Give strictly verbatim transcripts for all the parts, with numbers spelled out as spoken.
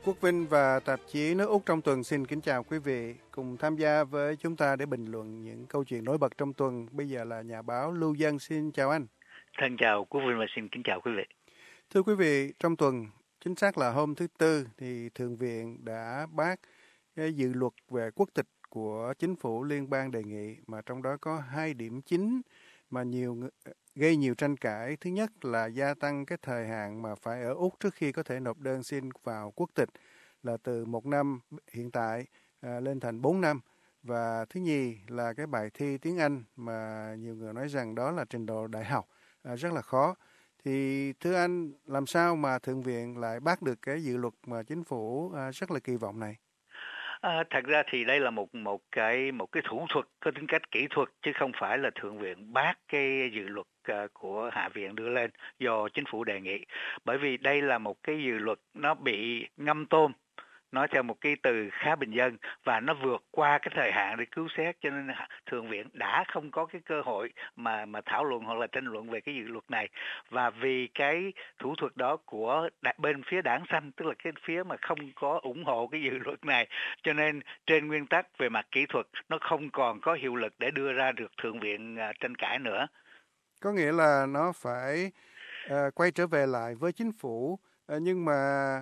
Quốc Vinh và tạp chí Nước Úc trong tuần xin kính chào quý vị. Cùng tham gia với chúng ta để bình luận những câu chuyện nổi bật trong tuần. Bây giờ là nhà báo Lưu Dân, xin chào anh. Thân chào Quốc Vinh và xin kính chào quý vị. Thưa quý vị, trong tuần, chính xác là hôm thứ Tư, thì Thượng viện đã bác cái dự luật về quốc tịch của chính phủ liên bang đề nghị, mà trong đó có hai điểm chính mà nhiều gây nhiều tranh cãi. Thứ nhất là gia tăng cái thời hạn mà phải ở Úc trước khi có thể nộp đơn xin vào quốc tịch là từ một năm hiện tại à, lên thành bốn năm. Và thứ nhì là cái bài thi tiếng Anh mà nhiều người nói rằng đó là trình độ đại học à, rất là khó. Thì thưa anh, làm sao mà Thượng viện lại bác được cái dự luật mà chính phủ à, rất là kỳ vọng này? À, thật ra thì đây là một một cái một cái thủ thuật có tính cách kỹ thuật, chứ không phải là Thượng viện bác cái dự luật uh, của Hạ viện đưa lên do chính phủ đề nghị. Bởi vì đây là một cái dự luật nó bị ngâm tôm, nói theo một cái từ khá bình dân, và nó vượt qua cái thời hạn để cứu xét, cho nên Thượng viện đã không có cái cơ hội mà mà thảo luận hoặc là tranh luận về cái dự luật này. Và vì cái thủ thuật đó của bên phía đảng xanh, tức là cái phía mà không có ủng hộ cái dự luật này, cho nên trên nguyên tắc về mặt kỹ thuật nó không còn có hiệu lực để đưa ra được Thượng viện uh, tranh cãi nữa. Có nghĩa là nó phải uh, quay trở về lại với chính phủ, uh, nhưng mà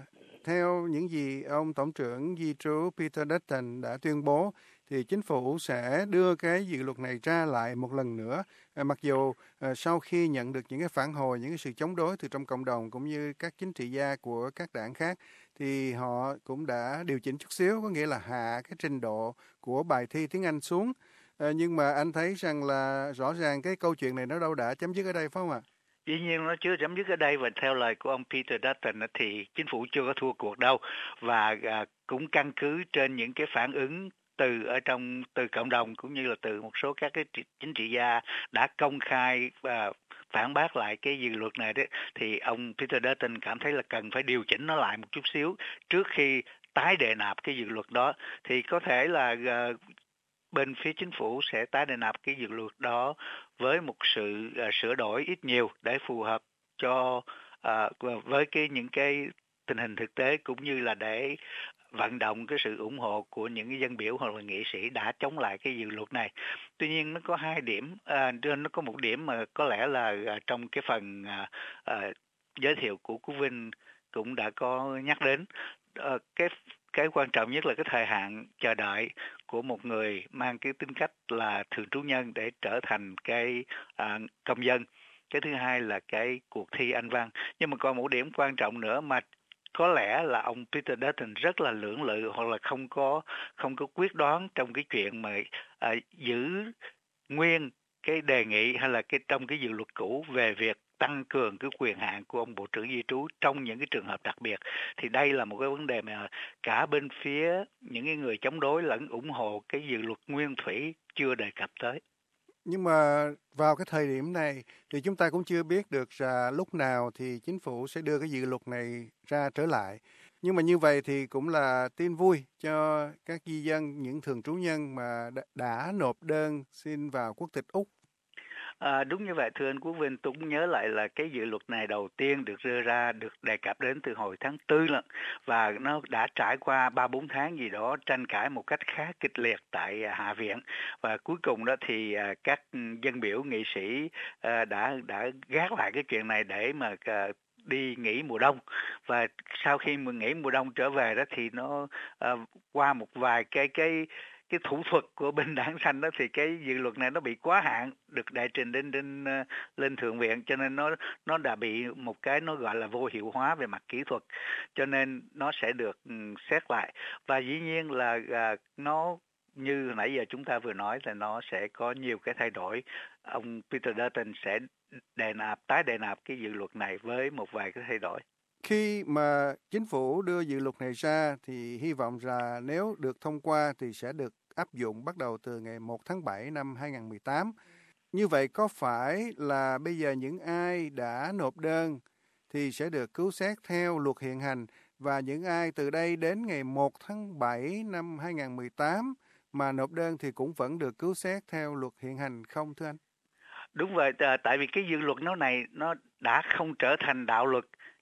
theo những gì ông Tổng trưởng Di trú Peter Dutton đã tuyên bố, thì chính phủ sẽ đưa cái dự luật này ra lại một lần nữa. À, mặc dù à, sau khi nhận được những cái phản hồi, những cái sự chống đối từ trong cộng đồng cũng như các chính trị gia của các đảng khác, thì họ cũng đã điều chỉnh chút xíu, có nghĩa là hạ cái trình độ của bài thi tiếng Anh xuống. À, nhưng mà anh thấy rằng là rõ ràng cái câu chuyện này nó đâu đã chấm dứt ở đây, phải không ạ? Dĩ nhiên nó chưa chấm dứt ở đây, và theo lời của ông Peter Dutton thì chính phủ chưa có thua cuộc đâu, và à, cũng căn cứ trên những cái phản ứng từ ở trong từ cộng đồng cũng như là từ một số các cái chính trị gia đã công khai và phản bác lại cái dự luật này đấy, thì ông Peter Dutton cảm thấy là cần phải điều chỉnh nó lại một chút xíu trước khi tái đề nạp cái dự luật đó. Thì có thể là uh, bên phía chính phủ sẽ tái đề nạp cái dự luật đó với một sự uh, sửa đổi ít nhiều để phù hợp cho uh, với cái những cái tình hình thực tế, cũng như là để vận động cái sự ủng hộ của những dân biểu hoặc là nghị sĩ đã chống lại cái dự luật này. Tuy nhiên nó có hai điểm, à, nó có một điểm mà có lẽ là à, trong cái phần à, à, giới thiệu của Quốc Vinh cũng đã có nhắc đến. À, cái cái quan trọng nhất là cái thời hạn chờ đợi của một người mang cái tính cách là thường trú nhân để trở thành cái à, công dân. Cái thứ hai là cái cuộc thi Anh văn. Nhưng mà còn một điểm quan trọng nữa mà có lẽ là ông Peter Dutton rất là lưỡng lự hoặc là không có không có quyết đoán trong cái chuyện mà à, giữ nguyên cái đề nghị hay là cái trong cái dự luật cũ về việc tăng cường cái quyền hạn của ông Bộ trưởng Di trú trong những cái trường hợp đặc biệt. Thì đây là một cái vấn đề mà cả bên phía những cái người chống đối lẫn ủng hộ cái dự luật nguyên thủy chưa đề cập tới. Nhưng mà vào cái thời điểm này thì chúng ta cũng chưa biết được là lúc nào thì chính phủ sẽ đưa cái dự luật này ra trở lại. Nhưng mà như vậy thì cũng là tin vui cho các di dân, những thường trú nhân mà đã, đã nộp đơn xin vào quốc tịch Úc. À, đúng như vậy thưa anh Quốc Vinh, tôi cũng nhớ lại là cái dự luật này đầu tiên được đưa ra, được đề cập đến từ hồi tháng tư lận, và nó đã trải qua ba bốn tháng gì đó tranh cãi một cách khá kịch liệt tại Hạ viện, và cuối cùng đó thì các dân biểu nghị sĩ đã đã gác lại cái chuyện này để mà đi nghỉ mùa đông. Và sau khi mà nghỉ mùa đông trở về đó thì nó uh, qua một vài cái cái cái thủ thuật của bên đảng xanh đó, thì cái dự luật này nó bị quá hạn được đệ trình lên lên lên thượng viện, cho nên nó nó đã bị một cái nó gọi là vô hiệu hóa về mặt kỹ thuật, cho nên nó sẽ được um, xét lại. Và dĩ nhiên là uh, nó như nãy giờ chúng ta vừa nói là nó sẽ có nhiều cái thay đổi. Ông Peter Dutton sẽ đề nạp tái đề nạp cái dự luật này với một vài cái thay đổi. Khi mà chính phủ đưa dự luật này ra thì hy vọng là nếu được thông qua thì sẽ được áp dụng bắt đầu từ ngày một tháng bảy năm hai không một tám. Như vậy có phải là bây giờ những ai đã nộp đơn thì sẽ được cứu xét theo luật hiện hành, và những ai từ đây đến ngày một tháng bảy năm hai không một tám mà nộp đơn thì cũng vẫn được cứu xét theo luật hiện hành không thưa anh? Đúng vậy, tại vì cái dự luật nó này nó đã không trở thành đạo luật,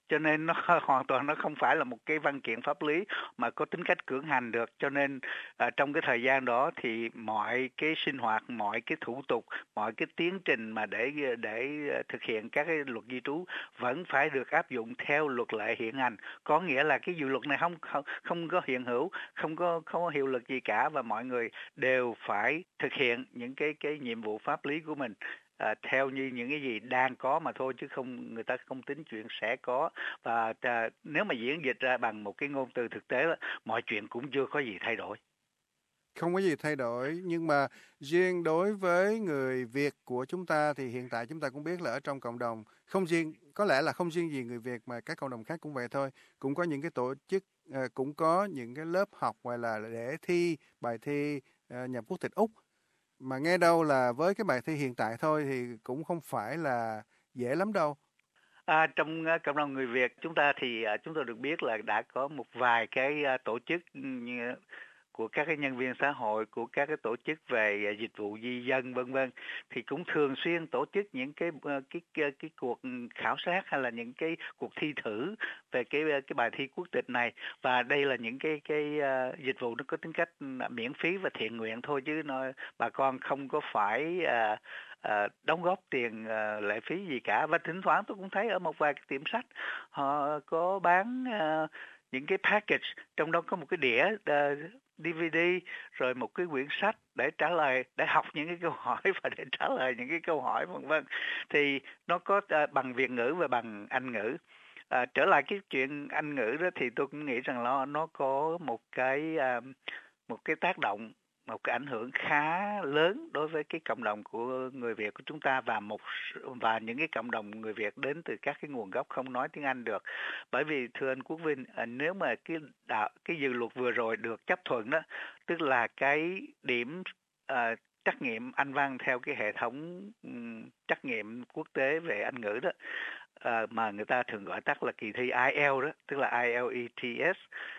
cho nên nó hoàn toàn nó không phải là một cái văn kiện pháp lý mà có tính cách cưỡng hành được. Cho nên à, trong cái thời gian đó thì mọi cái sinh hoạt, mọi cái thủ tục, mọi cái tiến trình mà để để thực hiện các cái luật di trú vẫn phải được áp dụng theo luật lệ hiện hành. Có nghĩa là cái dự luật này không không không có hiện hữu, không có không có hiệu lực gì cả, và mọi người đều phải thực hiện những cái cái nhiệm vụ pháp lý của mình À, theo như những cái gì đang có mà thôi, chứ không, người ta không tính chuyện sẽ có. Và à, nếu mà diễn dịch ra bằng một cái ngôn từ thực tế đó, mọi chuyện cũng chưa có gì thay đổi. Không có gì thay đổi, nhưng mà riêng đối với người Việt của chúng ta thì hiện tại chúng ta cũng biết là ở trong cộng đồng, không riêng, có lẽ là không riêng gì người Việt mà các cộng đồng khác cũng vậy thôi, cũng có những cái tổ chức, à, cũng có những cái lớp học gọi là để thi bài thi à, nhập quốc tịch Úc. Mà nghe đâu là với cái bài thi hiện tại thôi thì cũng không phải là dễ lắm đâu. À, trong uh, cộng đồng người Việt chúng ta thì uh, chúng tôi được biết là đã có một vài cái uh, tổ chức như của các cái nhân viên xã hội, của các cái tổ chức về uh, dịch vụ di dân vân vân, thì cũng thường xuyên tổ chức những cái uh, cái, cái cái cuộc khảo sát hay là những cái cuộc thi thử về cái cái bài thi quốc tịch này. Và đây là những cái cái uh, dịch vụ nó có tính cách miễn phí và thiện nguyện thôi, chứ nó bà con không có phải uh, À, đóng góp tiền à, lệ phí gì cả. Và thỉnh thoảng tôi cũng thấy ở một vài cái tiệm sách họ có bán à, những cái package, trong đó có một cái đĩa à, đê vê đê, rồi một cái quyển sách để trả lời, để học những cái câu hỏi và để trả lời những cái câu hỏi vân vân. Thì nó có à, bằng Việt ngữ và bằng Anh ngữ. À, trở lại cái chuyện Anh ngữ đó thì tôi cũng nghĩ rằng nó nó có một cái à, một cái tác động, một cái ảnh hưởng khá lớn đối với cái cộng đồng của người Việt của chúng ta, và một và những cái cộng đồng người Việt đến từ các cái nguồn gốc không nói tiếng Anh được. Bởi vì thưa anh Quốc Vinh, nếu mà cái đạo, cái dự luật vừa rồi được chấp thuận đó, tức là cái điểm uh, trắc nghiệm Anh văn theo cái hệ thống um, trắc nghiệm quốc tế về Anh ngữ đó, uh, mà người ta thường gọi tắt là kỳ thi ai eo đó, tức là i eo e tê ét.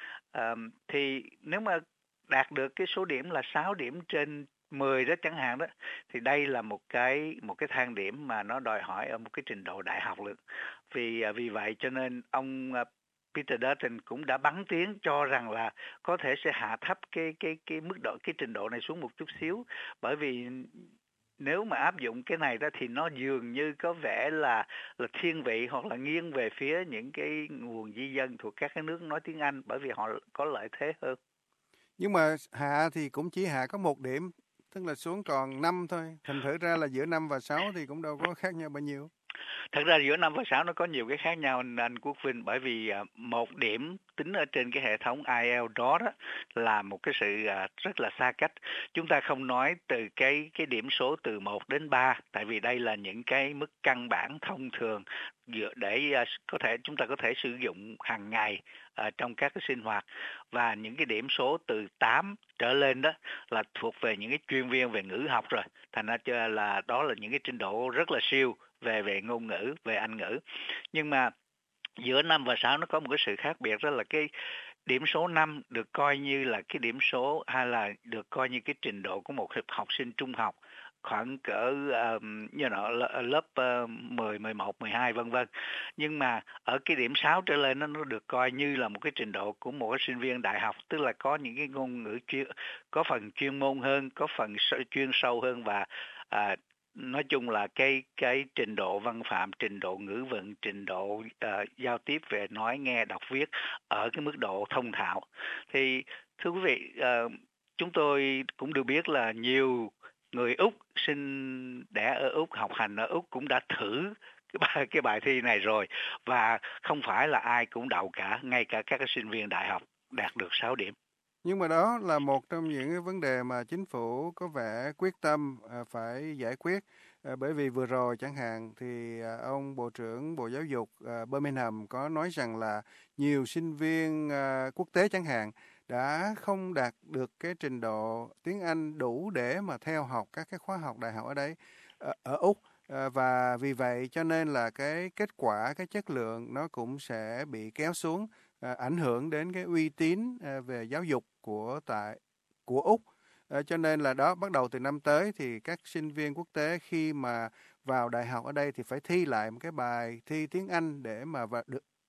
Um, thì nếu mà đạt được cái số điểm là sáu điểm trên mười đó chẳng hạn đó, thì đây là một cái một cái thang điểm mà nó đòi hỏi ở một cái trình độ đại học luôn. Vì vì vậy cho nên ông Peter Dutton cũng đã bắn tiếng cho rằng là có thể sẽ hạ thấp cái cái cái mức độ, cái trình độ này xuống một chút xíu. Bởi vì nếu mà áp dụng cái này đó thì nó dường như có vẻ là là thiên vị hoặc là nghiêng về phía những cái nguồn di dân thuộc các cái nước nói tiếng Anh, bởi vì họ có lợi thế hơn. Nhưng mà hạ thì cũng chỉ hạ có một điểm, tức là xuống còn năm thôi. Thành thử ra là giữa năm và sáu thì cũng đâu có khác nhau bao nhiêu. Thật ra giữa năm và sáu nó có nhiều cái khác nhau anh Quốc Vinh, bởi vì một điểm tính ở trên cái hệ thống ai eo đó, đó là một cái sự rất là xa cách. Chúng ta không nói từ cái cái điểm số từ một đến ba, tại vì đây là những cái mức căn bản thông thường để có thể chúng ta có thể sử dụng hàng ngày ở trong các cái sinh hoạt. Và những cái điểm số từ tám trở lên đó là thuộc về những cái chuyên viên về ngữ học rồi. Thành ra là đó là những cái trình độ rất là siêu về về ngôn ngữ, về Anh ngữ. Nhưng mà giữa năm và sáu nó có một cái sự khác biệt, đó là cái điểm số năm được coi như là cái điểm số, hay là được coi như cái trình độ của một học sinh trung học khoảng cỡ um, you know, lớp uh, mười, mười một, mười hai vân vân. Nhưng mà ở cái điểm sáu trở lên nó, nó được coi như là một cái trình độ của một cái sinh viên đại học, tức là có những cái ngôn ngữ chuyên, có phần chuyên môn hơn, có phần chuyên sâu hơn, và uh, nói chung là cái cái trình độ văn phạm, trình độ ngữ vận, trình độ uh, giao tiếp về nói nghe đọc viết ở cái mức độ thông thạo. Thì thưa quý vị, uh, chúng tôi cũng được biết là nhiều người Úc sinh đẻ ở Úc, học hành ở Úc cũng đã thử cái bài, cái bài thi này rồi, và không phải là ai cũng đậu cả, ngay cả các sinh viên đại học đạt được sáu điểm. Nhưng mà đó là một trong những cái vấn đề mà chính phủ có vẻ quyết tâm à, phải giải quyết. À, bởi vì vừa rồi chẳng hạn thì à, ông Bộ trưởng Bộ Giáo dục à, Birmingham có nói rằng là nhiều sinh viên à, quốc tế chẳng hạn đã không đạt được cái trình độ tiếng Anh đủ để mà theo học các cái khóa học đại học ở đấy, ở, ở Úc. À, và vì vậy cho nên là cái kết quả, cái chất lượng nó cũng sẽ bị kéo xuống. À, ảnh hưởng đến cái uy tín à, về giáo dục của tại của Úc. À, cho nên là đó, bắt đầu từ năm tới thì các sinh viên quốc tế khi mà vào đại học ở đây thì phải thi lại một cái bài thi tiếng Anh để mà vào được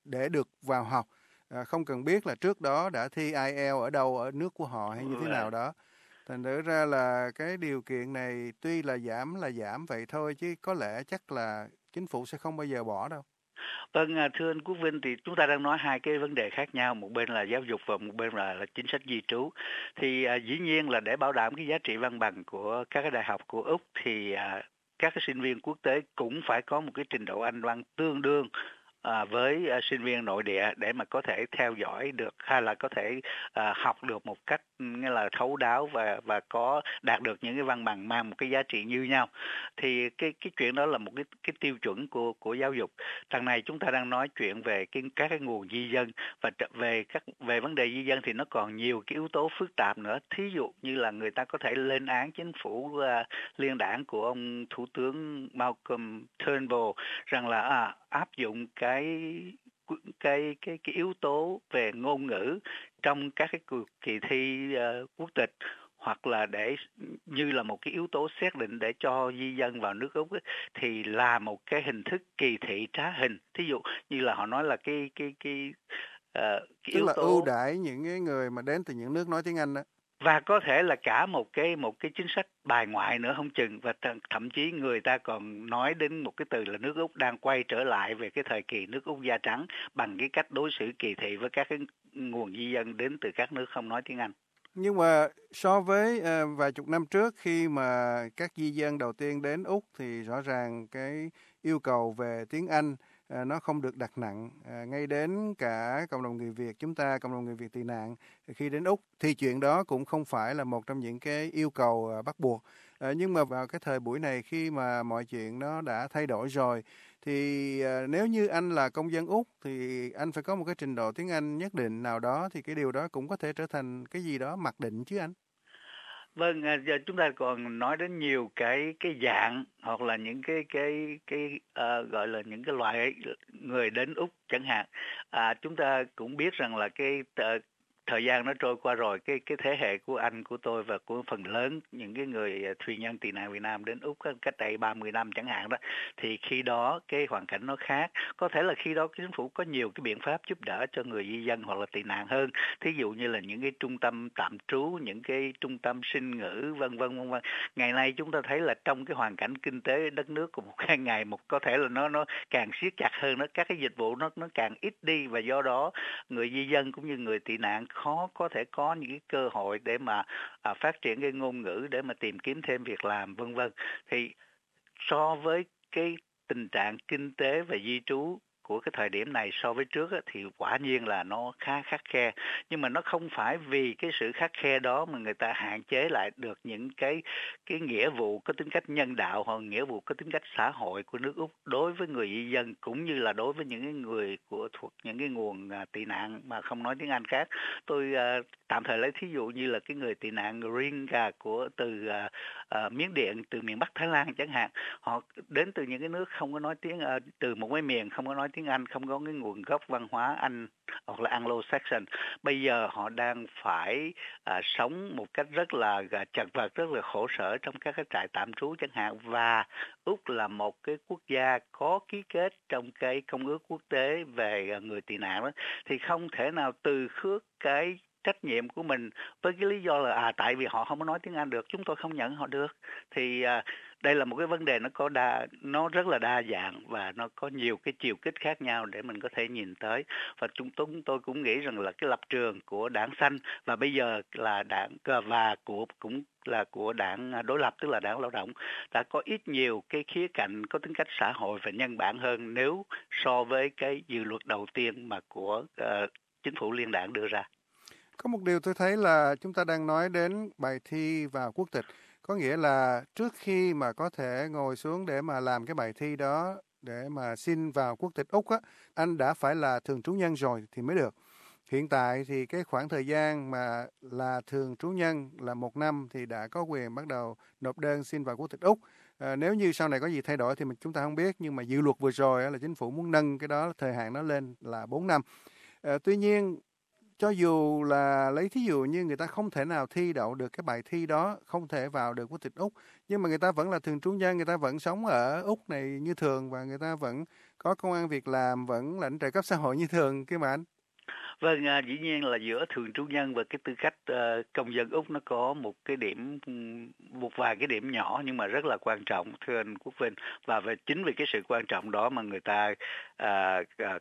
để được vào học, à, không cần biết là trước đó đã thi ai eo ở đâu, ở nước của họ hay như thế nào đó. Thành thử ra là cái điều kiện này tuy là giảm là giảm vậy thôi, chứ có lẽ chắc là chính phủ sẽ không bao giờ bỏ đâu. Vâng, thưa anh Quốc Vinh, thì chúng ta đang nói hai cái vấn đề khác nhau, một bên là giáo dục và một bên là, là chính sách di trú. Thì à, dĩ nhiên là để bảo đảm cái giá trị văn bằng của các cái đại học của Úc thì à, các cái sinh viên quốc tế cũng phải có một cái trình độ Anh văn tương đương À, với à, sinh viên nội địa để mà có thể theo dõi được hay là có thể à, học được một cách nghĩa là thấu đáo và và có đạt được những cái văn bằng mang một cái giá trị như nhau. Thì cái cái chuyện đó là một cái cái tiêu chuẩn của của giáo dục. Đằng này chúng ta đang nói chuyện về cái các cái nguồn di dân, và về các về vấn đề di dân thì nó còn nhiều cái yếu tố phức tạp nữa. Thí dụ như là người ta có thể lên án chính phủ uh, liên đảng của ông thủ tướng Malcolm Turnbull rằng là à, áp dụng cái cái cái cái yếu tố về ngôn ngữ trong các cái cuộc kỳ thi uh, quốc tịch, hoặc là để như là một cái yếu tố xét định để cho di dân vào nước Úc ấy, thì là một cái hình thức kỳ thị trá hình. Thí dụ như là họ nói là cái cái cái, uh, cái Tức yếu là tố ưu đãi những cái người mà đến từ những nước nói tiếng Anh đó. Và có thể là cả một cái một cái chính sách bài ngoại nữa không chừng, và thậm chí người ta còn nói đến một cái từ là nước Úc đang quay trở lại về cái thời kỳ nước Úc da trắng bằng cái cách đối xử kỳ thị với các cái nguồn di dân đến từ các nước không nói tiếng Anh. Nhưng mà so với uh, vài chục năm trước khi mà các di dân đầu tiên đến Úc thì rõ ràng cái yêu cầu về tiếng Anh À, nó không được đặt nặng, à, ngay đến cả cộng đồng người Việt chúng ta, cộng đồng người Việt tị nạn khi đến Úc thì chuyện đó cũng không phải là một trong những cái yêu cầu à, bắt buộc. À, nhưng mà vào cái thời buổi này khi mà mọi chuyện nó đã thay đổi rồi thì à, nếu như anh là công dân Úc thì anh phải có một cái trình độ tiếng Anh nhất định nào đó, thì cái điều đó cũng có thể trở thành cái gì đó mặc định chứ anh. Vâng, giờ chúng ta còn nói đến nhiều cái cái dạng hoặc là những cái cái cái uh, gọi là những cái loại người đến Úc chẳng hạn. À, chúng ta cũng biết rằng là cái uh, thời gian nó trôi qua rồi, cái cái thế hệ của anh, của tôi và của phần lớn những cái người thuyền nhân tị nạn Việt Nam đến Úc cách đây ba mươi năm chẳng hạn đó, thì khi đó cái hoàn cảnh nó khác. Có thể là khi đó chính phủ có nhiều cái biện pháp giúp đỡ cho người di dân hoặc là tị nạn hơn. Thí dụ như là những cái trung tâm tạm trú, những cái trung tâm sinh ngữ, vân vân vân vân. Ngày nay chúng ta thấy là trong cái hoàn cảnh kinh tế đất nước của một cái ngày một có thể là nó nó càng siết chặt hơn, nó các cái dịch vụ nó nó càng ít đi, và do đó người di dân cũng như người tị nạn khó có thể có những cái cơ hội để mà à, phát triển cái ngôn ngữ để mà tìm kiếm thêm việc làm vân vân. Thì so với cái tình trạng kinh tế và di trú của cái thời điểm này so với trước á, thì quả nhiên là nó khá khắt khe, nhưng mà nó không phải vì cái sự khắt khe đó mà người ta hạn chế lại được những cái cái nghĩa vụ có tính cách nhân đạo hoặc nghĩa vụ có tính cách xã hội của nước Úc đối với người di dân, cũng như là đối với những cái người của thuộc những cái nguồn à, tị nạn mà không nói tiếng Anh khác. Tôi à, tạm thời lấy thí dụ như là cái người tị nạn Rohingya của từ à, à, Miến Điện, từ miền Bắc Thái Lan chẳng hạn. Họ đến từ những cái nước không có nói tiếng à, từ một cái miền không có nói tiếng Anh, không có cái nguồn gốc văn hóa Anh hoặc là Anglo-Saxon. Bây giờ họ đang phải à, sống một cách rất là à, chật vật, rất là khổ sở trong các cái trại tạm trú chẳng hạn. Và Úc là một cái quốc gia có ký kết trong cái công ước quốc tế về à, người tị nạn đó, thì không thể nào từ khước cái trách nhiệm của mình với cái lý do là à tại vì họ không có nói tiếng Anh được, chúng tôi không nhận họ được. Thì à, đây là một cái vấn đề nó có đa nó rất là đa dạng và nó có nhiều cái chiều kích khác nhau để mình có thể nhìn tới. Và chúng tôi, tôi cũng nghĩ rằng là cái lập trường của đảng Xanh và bây giờ là đảng và của cũng là của đảng đối lập, tức là đảng Lao động, đã có ít nhiều cái khía cạnh có tính cách xã hội và nhân bản hơn nếu so với cái dự luật đầu tiên mà của uh, chính phủ liên đảng đưa ra. Có một điều tôi thấy là chúng ta đang nói đến bài thi vào quốc tịch. Có nghĩa là trước khi mà có thể ngồi xuống để mà làm cái bài thi đó, để mà xin vào quốc tịch Úc á, anh đã phải là thường trú nhân rồi thì mới được. Hiện tại thì cái khoảng thời gian mà là thường trú nhân là một năm thì đã có quyền bắt đầu nộp đơn xin vào quốc tịch Úc. À, nếu như sau này có gì thay đổi thì mình chúng ta không biết, nhưng mà dự luật vừa rồi là chính phủ muốn nâng cái đó thời hạn nó lên là bốn năm. À, tuy nhiên cho dù là lấy thí dụ như người ta không thể nào thi đậu được cái bài thi đó, không thể vào được quốc tịch Úc, nhưng mà người ta vẫn là thường trú nhân, người ta vẫn sống ở Úc này như thường và người ta vẫn có công ăn việc làm, vẫn lãnh trợ cấp xã hội như thường kia mà anh. Vâng, à, dĩ nhiên là giữa thường trú nhân và cái tư cách uh, công dân Úc nó có một cái điểm, một vài cái điểm nhỏ nhưng mà rất là quan trọng, thưa anh Quốc Vinh. Và về chính vì cái sự quan trọng đó mà người ta uh, uh,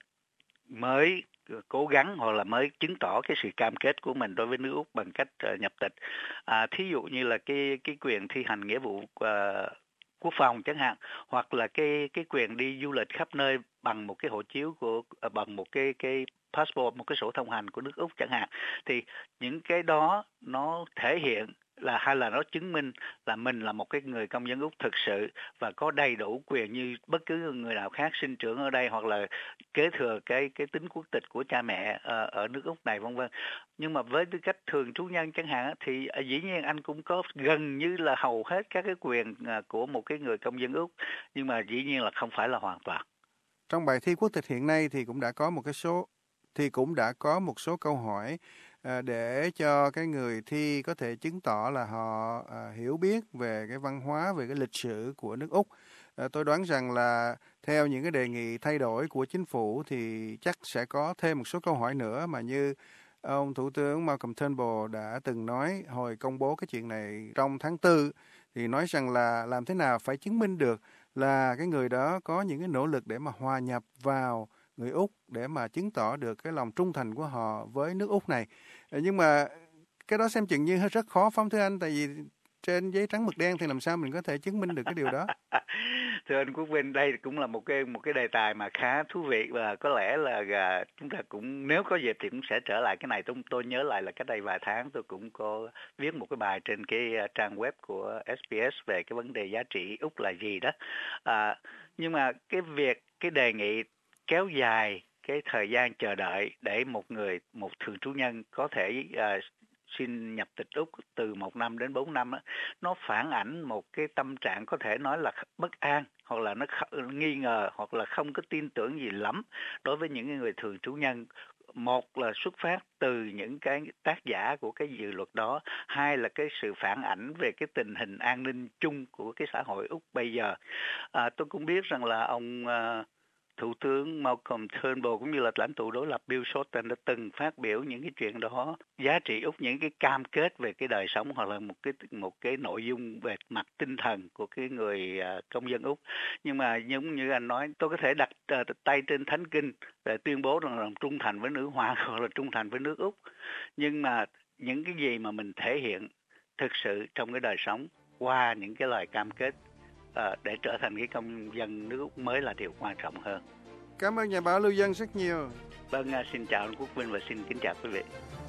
mới cố gắng hoặc là mới chứng tỏ cái sự cam kết của mình đối với nước Úc bằng cách uh, nhập tịch. À, thí dụ như là cái cái quyền thi hành nghĩa vụ uh, quốc phòng chẳng hạn, hoặc là cái cái quyền đi du lịch khắp nơi bằng một cái hộ chiếu của uh, bằng một cái cái passport, một cái sổ thông hành của nước Úc chẳng hạn, thì những cái đó nó thể hiện là hay là nó chứng minh là mình là một cái người công dân Úc thực sự và có đầy đủ quyền như bất cứ người nào khác sinh trưởng ở đây hoặc là kế thừa cái cái tính quốc tịch của cha mẹ ở, ở nước Úc này, vân vân. Nhưng mà với tư cách thường trú nhân chẳng hạn thì dĩ nhiên anh cũng có gần như là hầu hết các cái quyền của một cái người công dân Úc, nhưng mà dĩ nhiên là không phải là hoàn toàn. Trong bài thi quốc tịch hiện nay thì cũng đã có một cái số thì cũng đã có một số câu hỏi à, để cho cái người thi có thể chứng tỏ là họ à, hiểu biết về cái văn hóa, về cái lịch sử của nước Úc. À, tôi đoán rằng là theo những cái đề nghị thay đổi của chính phủ thì chắc sẽ có thêm một số câu hỏi nữa mà như ông Thủ tướng Malcolm Turnbull đã từng nói hồi công bố cái chuyện này trong tháng tư, thì nói rằng là làm thế nào phải chứng minh được là cái người đó có những cái nỗ lực để mà hòa nhập vào người Úc, để mà chứng tỏ được cái lòng trung thành của họ với nước Úc này. Nhưng mà cái đó xem chừng như rất khó, phải không thưa anh? Tại vì trên giấy trắng mực đen thì làm sao mình có thể chứng minh được cái điều đó? Thưa anh Quốc Vinh, đây cũng là một cái một cái đề tài mà khá thú vị và có lẽ là chúng ta cũng nếu có dịp thì cũng sẽ trở lại cái này. Tôi tôi nhớ lại là cách đây vài tháng tôi cũng có viết một cái bài trên cái trang web của ét bê ét về cái vấn đề giá trị Úc là gì đó. À, nhưng mà cái việc cái đề nghị kéo dài cái thời gian chờ đợi để một người một thường trú nhân có thể uh, xin nhập tịch Úc từ một năm đến bốn năm đó, nó phản ảnh một cái tâm trạng có thể nói là bất an hoặc là nó nghi ngờ hoặc là không có tin tưởng gì lắm đối với những người thường trú nhân. Một là xuất phát từ những cái tác giả của cái dự luật đó, hai là cái sự phản ảnh về cái tình hình an ninh chung của cái xã hội Úc bây giờ. À, tôi cũng biết rằng là ông uh, Thủ tướng Malcolm Turnbull cũng như là lãnh tụ đối lập Bill Shorten đã từng phát biểu những cái chuyện đó, giá trị Úc, những cái cam kết về cái đời sống hoặc là một cái một cái nội dung về mặt tinh thần của cái người uh, công dân Úc. Nhưng mà giống như anh nói, tôi có thể đặt uh, tay trên thánh kinh để tuyên bố rằng là trung thành với nữ hoàng hoặc là trung thành với nước Úc. Nhưng mà những cái gì mà mình thể hiện thực sự trong cái đời sống qua những cái lời cam kết À, để trở thành cái công dân nước Úc mới là điều quan trọng hơn. Cảm ơn nhà báo Lưu Dân rất nhiều. Vâng, xin chào anh Quốc Vinh và xin kính chào quý vị.